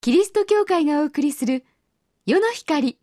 キリスト教会がお送りする世の光。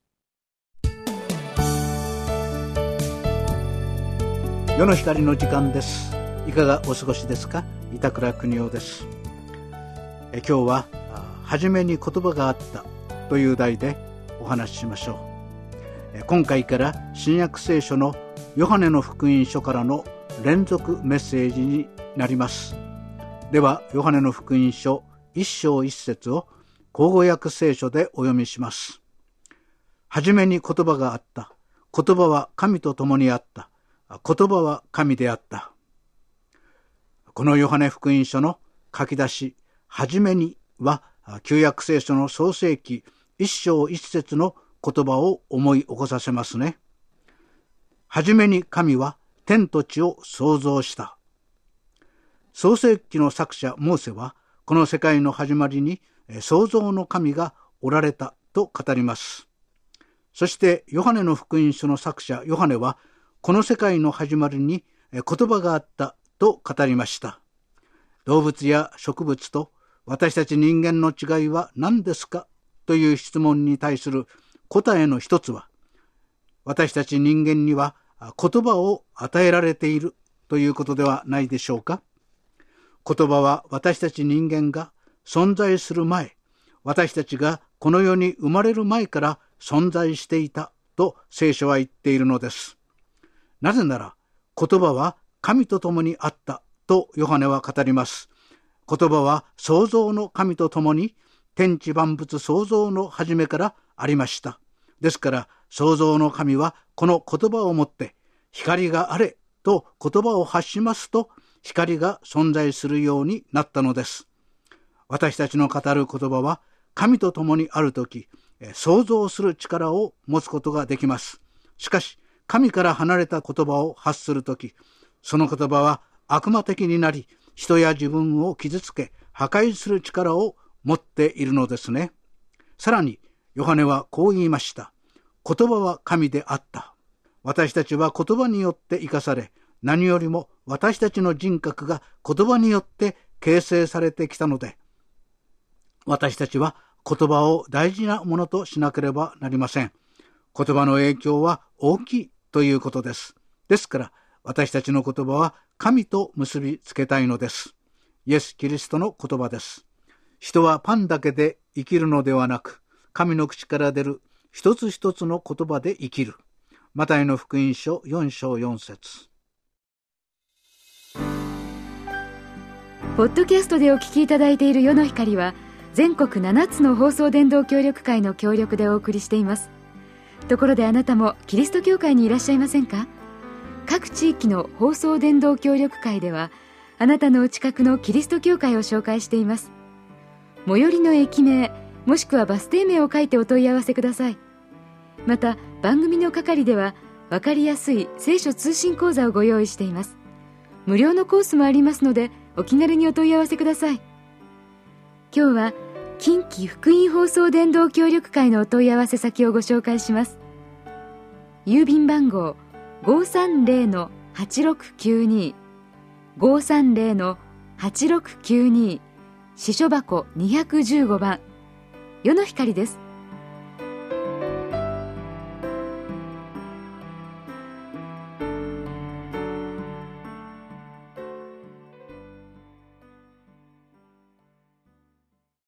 世の光の時間です。いかがお過ごしですか？板倉邦夫です。今日は初めに言葉があったという題でお話ししましょう。今回から新約聖書のヨハネの福音書からの連続メッセージになります。ではヨハネの福音書1章1節を口語訳聖書でお読みします。はじめに言葉があった。言葉は神と共にあった。言葉は神であった。このヨハネ福音書の書き出し、はじめには旧約聖書の創世記1章1節の言葉を思い起こさせますね。はじめに神は天と地を創造した。創世記の作者モーセはこの世界の始まりに創造の神がおられたと語ります。そしてヨハネの福音書の作者ヨハネはこの世界の始まりに言葉があったと語りました。動物や植物と私たち人間の違いは何ですかという質問に対する答えの一つは、私たち人間には言葉を与えられているということではないでしょうか。言葉は私たち人間が存在する前、私たちがこの世に生まれる前から存在していたと聖書は言っているのです。なぜなら言葉は神と共にあったとヨハネは語ります。言葉は創造の神と共に天地万物創造の初めからありました。ですから創造の神はこの言葉をもって光があれと言葉を発しますと光が存在するようになったのです。私たちの語る言葉は神と共にあるとき、創造する力を持つことができます。しかし神から離れた言葉を発するとき、その言葉は悪魔的になり、人や自分を傷つけ破壊する力を持っているのですね。さらにヨハネはこう言いました。言葉は神であった。私たちは言葉によって生かされ、何よりも私たちの人格が言葉によって形成されてきたので、私たちは言葉を大事なものとしなければなりません。言葉の影響は大きいということです。ですから私たちの言葉は神と結びつけたいのです。イエス・キリストの言葉です。人はパンだけで生きるのではなく、神の口から出る一つ一つの言葉で生きる。マタイの福音書4章4節。 ポッドキャストでお聞きいただいている世の光は全国7つの放送伝道協力会の協力でお送りしています。ところであなたもキリスト教会にいらっしゃいませんか？各地域の放送伝道協力会ではあなたのお近くのキリスト教会を紹介しています。最寄りの駅名もしくはバス停名を書いてお問い合わせください。また番組の係では分かりやすい聖書通信講座をご用意しています。無料のコースもありますのでお気軽にお問い合わせください。今日は近畿福音放送伝道協力会のお問い合わせ先をご紹介します。郵便番号 530-8692 530-8692 支所箱215番世の光です。